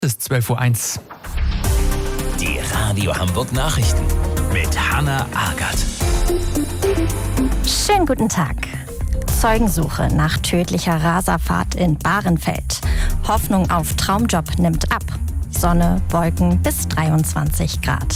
Es ist 12:01 Uhr. Die Radio Hamburg Nachrichten mit Hanna Agert. Schönen guten Tag. Zeugensuche nach tödlicher Raserfahrt in Bahrenfeld. Hoffnung auf Traumjob nimmt ab. Sonne, Wolken bis 23 Grad.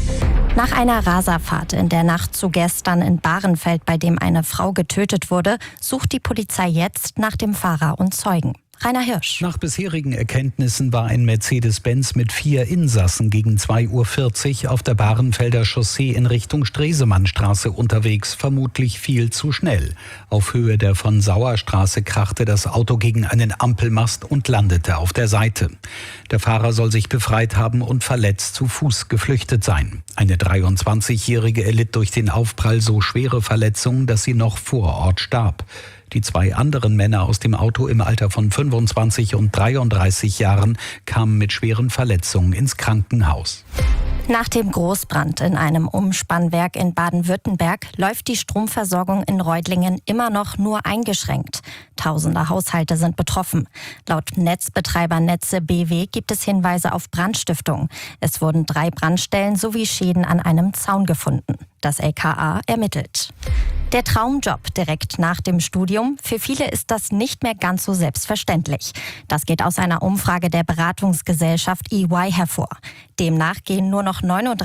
Nach einer Raserfahrt in der Nacht zu gestern in Bahrenfeld, bei dem eine Frau getötet wurde, sucht die Polizei jetzt nach dem Fahrer und Zeugen. Rainer Hirsch. Nach bisherigen Erkenntnissen war ein Mercedes-Benz mit 4 Insassen gegen 2:40 Uhr auf der Bahrenfelder Chaussee in Richtung Stresemannstraße unterwegs, vermutlich viel zu schnell. Auf Höhe der von Sauerstraße krachte das Auto gegen einen Ampelmast und landete auf der Seite. Der Fahrer soll sich befreit haben und verletzt zu Fuß geflüchtet sein. Eine 23-Jährige erlitt durch den Aufprall so schwere Verletzungen, dass sie noch vor Ort starb. Die 2 anderen Männer aus dem Auto im Alter von 25 und 33 Jahren kamen mit schweren Verletzungen ins Krankenhaus. Nach dem Großbrand in einem Umspannwerk in Baden-Württemberg läuft die Stromversorgung in Reutlingen immer noch nur eingeschränkt. Tausende Haushalte sind betroffen. Laut Netzbetreiber Netze BW gibt es Hinweise auf Brandstiftung. Es wurden 3 Brandstellen sowie Schäden an einem Zaun gefunden. Das LKA ermittelt. Der Traumjob direkt nach dem Studium, für viele ist das nicht mehr ganz so selbstverständlich. Das geht aus einer Umfrage der Beratungsgesellschaft EY hervor. Demnach gehen nur noch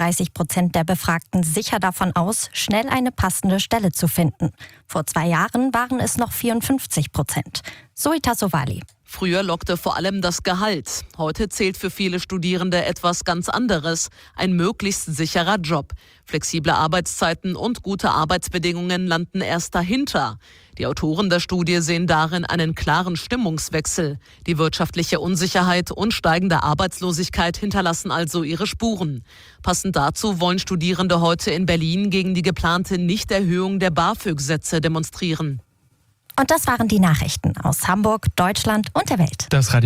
39% der Befragten sicher davon aus, schnell eine passende Stelle zu finden. Vor 2 Jahren waren es noch 54%. Zoe Tassovali. Früher lockte vor allem das Gehalt. Heute zählt für viele Studierende etwas ganz anderes: ein möglichst sicherer Job. Flexible Arbeitszeiten und gute Arbeitsbedingungen landen erst dahinter. Die Autoren der Studie sehen darin einen klaren Stimmungswechsel. Die wirtschaftliche Unsicherheit und steigende Arbeitslosigkeit hinterlassen also ihre Spuren. Passend dazu wollen Studierende heute in Berlin gegen die geplante Nichterhöhung der BAföG-Sätze demonstrieren. Und das waren die Nachrichten aus Hamburg, Deutschland und der Welt. Das Radio